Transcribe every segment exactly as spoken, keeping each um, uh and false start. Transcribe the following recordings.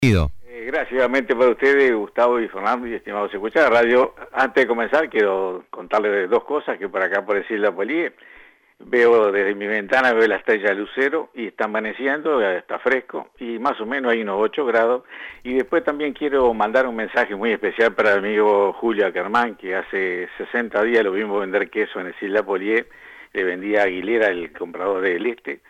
Bienvenido. Eh, gracias igualmente para ustedes, Gustavo y Fernando, y estimados escuchar radio. Antes de comenzar, quiero contarles dos cosas que por acá, por decir la Polie, veo desde mi ventana, veo la estrella Lucero y está amaneciendo, está fresco y más o menos hay unos ocho grados. Y después también quiero mandar un mensaje muy especial para el amigo Julio Ackerman, que hace sesenta días lo vimos vender queso en el Isla Polie, le vendía a Aguilera, el comprador del Este.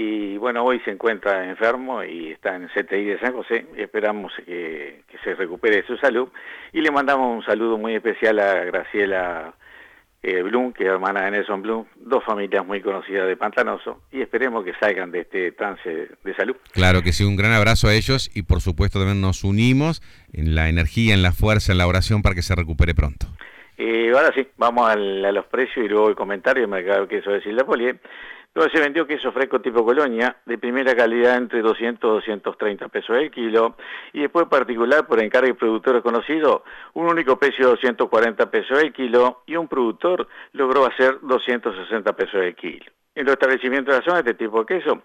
Y bueno, hoy se encuentra enfermo y está en el C T I de San José. Esperamos que, que se recupere de su salud. Y le mandamos un saludo muy especial a Graciela eh, Blum, que es hermana de Nelson Blum, dos familias muy conocidas de Pantanoso. Y esperemos que salgan de este trance de salud. Claro que sí, un gran abrazo a ellos y por supuesto también nos unimos en la energía, en la fuerza, en la oración para que se recupere pronto. Eh, ahora sí, vamos al, a los precios y luego el comentario del mercado de queso de Isla Polie. Entonces se vendió queso fresco tipo Colonia, de primera calidad entre doscientos y doscientos treinta pesos el kilo, y después particular por encargo de productores conocidos, un único precio de doscientos cuarenta pesos el kilo, y un productor logró hacer doscientos sesenta pesos el kilo. En los establecimientos de la zona, este tipo de queso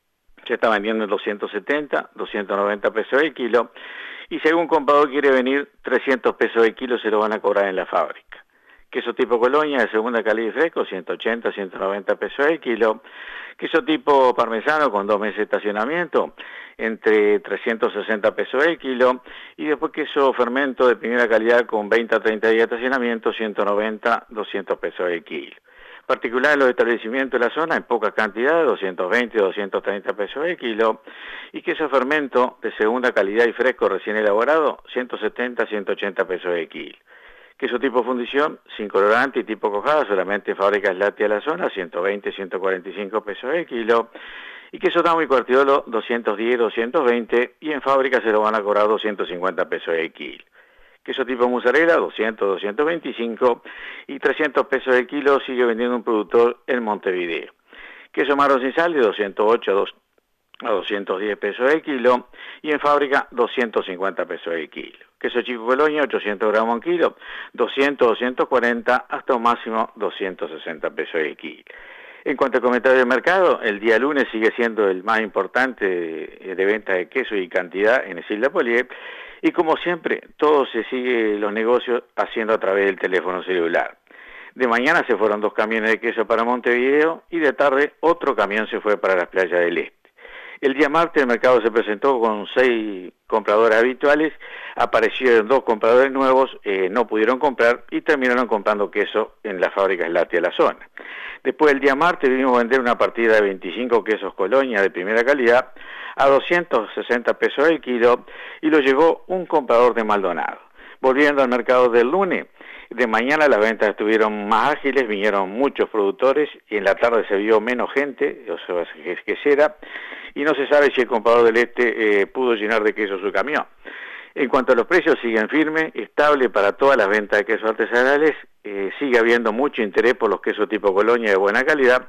se está vendiendo en doscientos setenta, doscientos noventa pesos el kilo, y si algún comprador quiere venir, trescientos pesos el kilo se lo van a cobrar en la fábrica. Queso tipo Colonia de segunda calidad y fresco, ciento ochenta, ciento noventa pesos el kilo. Queso tipo parmesano con dos meses de estacionamiento, entre trescientos sesenta pesos el kilo. Y después queso fermento de primera calidad con veinte a treinta días de estacionamiento, ciento noventa, doscientos pesos el kilo. Particular en los establecimientos de la zona, en poca cantidad, doscientos veinte, doscientos treinta pesos el kilo. Y queso fermento de segunda calidad y fresco recién elaborado, ciento setenta, ciento ochenta pesos el kilo. Queso tipo fundición, sin colorante y tipo cojada, solamente en fábricas lácteas de la zona, ciento veinte, ciento cuarenta y cinco pesos el kilo. Y queso tamo y cuartiolo, doscientos diez, doscientos veinte, y en fábrica se lo van a cobrar doscientos cincuenta pesos el kilo. Queso tipo mozzarella, doscientos, doscientos veinticinco, y trescientos pesos el kilo sigue vendiendo un productor en Montevideo. Queso marrón sin sal de doscientos ocho a doscientos diez pesos el kilo, y en fábrica doscientos cincuenta pesos el kilo. Queso chico Colonia, ochocientos gramos en kilo, doscientos, doscientos cuarenta, hasta un máximo doscientos sesenta pesos el kilo. En cuanto al comentario del mercado, el día lunes sigue siendo el más importante de, de venta de queso y cantidad en el Isla Polie, y como siempre, todo se sigue los negocios haciendo a través del teléfono celular. De mañana se fueron dos camiones de queso para Montevideo, y de tarde otro camión se fue para las playas del Este. El día martes el mercado se presentó con seis compradores habituales, aparecieron dos compradores nuevos, eh, no pudieron comprar y terminaron comprando queso en las fábricas lácteas de la zona. Después el día martes vimos vender una partida de veinticinco quesos Colonia de primera calidad a doscientos sesenta pesos el kilo y lo llevó un comprador de Maldonado. Volviendo al mercado del lunes, de mañana las ventas estuvieron más ágiles, vinieron muchos productores y en la tarde se vio menos gente, o sea, quesera, y no se sabe si el comprador del Este eh, pudo llenar de queso su camión. En cuanto a los precios, siguen firmes, estable para todas las ventas de quesos artesanales, eh, sigue habiendo mucho interés por los quesos tipo Colonia de buena calidad,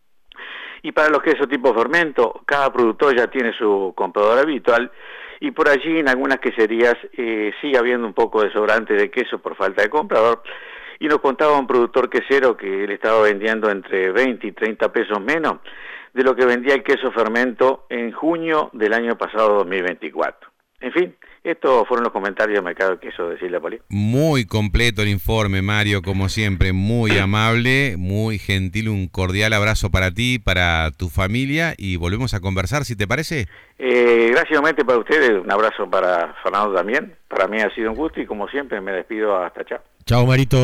y para los quesos tipo fermento, cada productor ya tiene su comprador habitual, y por allí en algunas queserías eh, sigue habiendo un poco de sobrante de queso por falta de comprador, y nos contaba un productor quesero que le estaba vendiendo entre veinte y treinta pesos menos de lo que vendía el queso fermento en junio del año pasado dos mil veinticuatro. En fin, estos fueron los comentarios del mercado de queso de Isla Polie. Muy completo el informe, Mario, como siempre, muy amable, muy gentil, un cordial abrazo para ti, para tu familia, y volvemos a conversar, si te parece. Eh, gracias nuevamente para ustedes, un abrazo para Fernando también, para mí ha sido un gusto y como siempre me despido hasta chao. Chao, Marito.